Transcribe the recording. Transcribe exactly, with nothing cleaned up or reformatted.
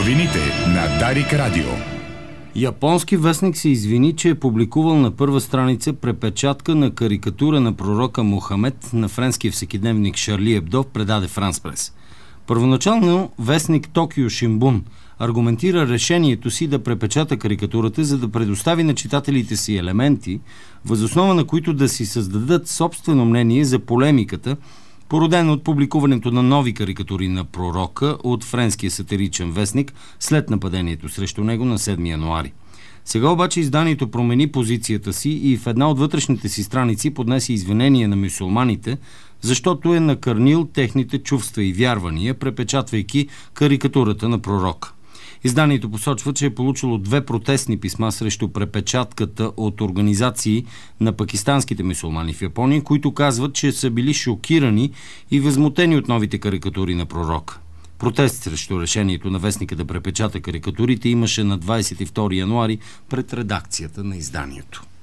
Новините на Дарик Радио. Японски вестник се извини, че е публикувал на първа страница препечатка на карикатура на пророка Мохамед на френския всекидневник Шарли Ебдо, предаде Франс Прес. Първоначално вестник Токио Шинбун аргументира решението си да препечата карикатурата, за да предостави на читателите си елементи, въз основа на които да си създадат собствено мнение за полемиката, породено от публикуването на нови карикатури на пророка от френския сатиричен вестник след нападението срещу него на седми януари. Сега обаче изданието промени позицията си и в една от вътрешните си страници поднесе извинения на мюсюлманите, защото е накърнил техните чувства и вярвания, препечатвайки карикатурата на пророка. Изданието посочва, че е получило две протестни писма срещу препечатката от организации на пакистанските мюсюлмани в Япония, които казват, че са били шокирани и възмутени от новите карикатури на пророка. Протест срещу решението на вестника да препечата карикатурите имаше на двадесет и втори януари пред редакцията на изданието.